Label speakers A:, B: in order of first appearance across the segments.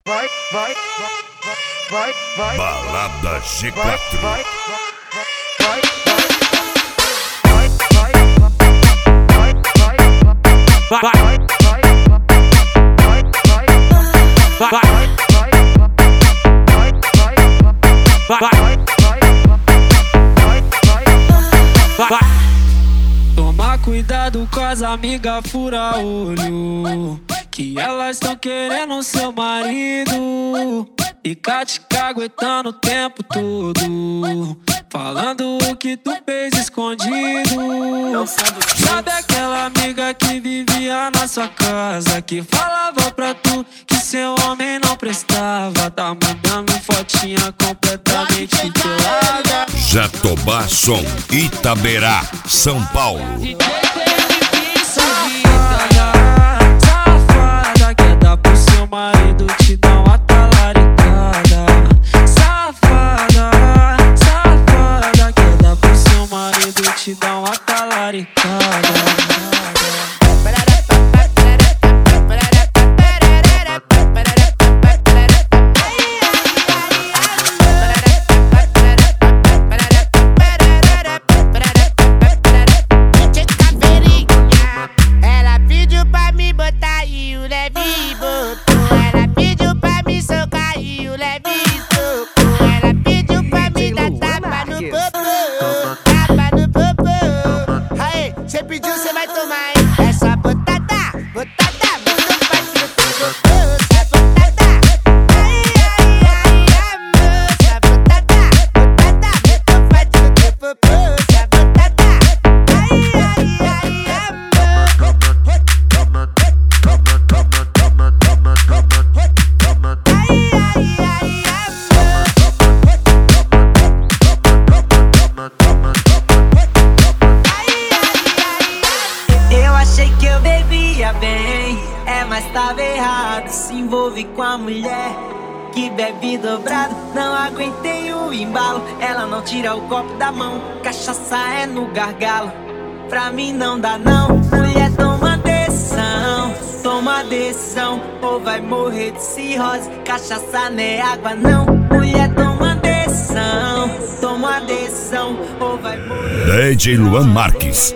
A: Balada G4.
B: Toma cuidado com as amigas fura olho, que elas estão querendo seu marido. Fica te caguetando o tempo todo, falando o que tu fez escondido. Sabe aquela amiga que vivia na sua casa, que falava pra tu que seu homem não prestava? Tá mandando fotinha completamente pelada.
A: Jatobá Som, Itaberá, São Paulo.
B: Safada, quer dar pro seu marido, te dá uma talaricada. Safada, safada, quer dar pro seu marido, te dá uma talaricada.
C: Cê pediu, cê vai tomar, hein? Essa botada, botada, botou faz no popô. Essa botada, ai, ai, ai, amor. Essa botada, botada, botou faz no popô. Essa botada, ai, ai, ai, amor. Ai, ai, ai,
D: Achei que eu bebia bem, mas tava errado. Se envolve com a mulher que bebe dobrado. Não aguentei o embalo, ela não tira o copo da mão. Cachaça é no gargalo, pra mim não dá não. Mulher, toma decisão, ou vai morrer de cirrose. Cachaça não é água não. Mulher, toma decisão, ou vai morrer.
A: DJ Luan Marques.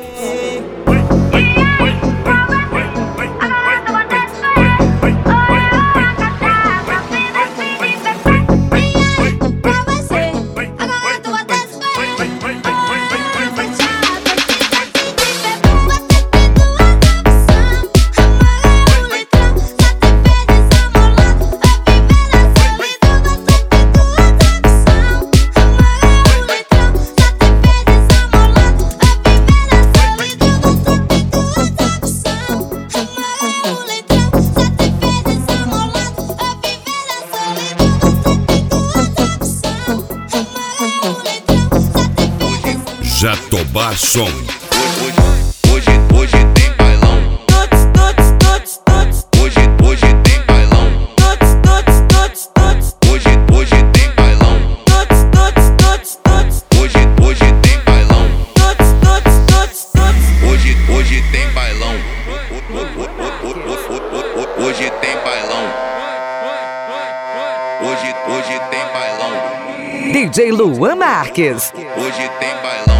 A: Jatobá Som.
E: Hoje tem bailão. Hoje tem bailão. Hoje tem bailão. Hoje tem bailão. Hoje tem bailão. Hoje tem bailão. Hoje tem bailão.
F: DJ Luan Marques.
E: Hoje tem bailão.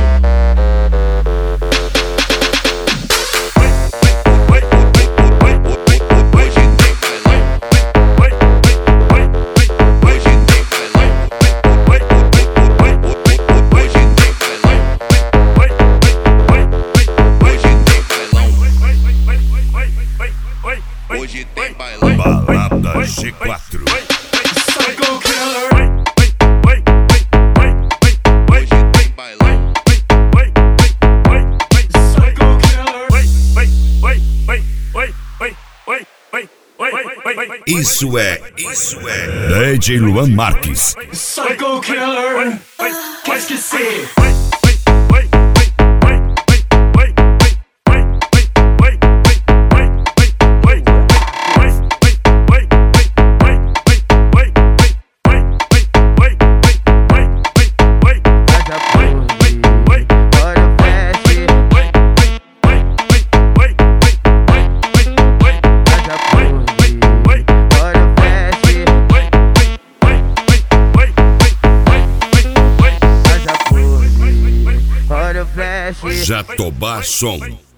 E: Hoje tem bailão.
A: Balada G4.
E: Psycho Killer. Hoje tem bailão. Psycho Killer.
A: Isso é DJ Luan Marques.
E: Psycho Killer. Qu'est-ce que c'est?
G: Oxi.
A: Jatobá Som.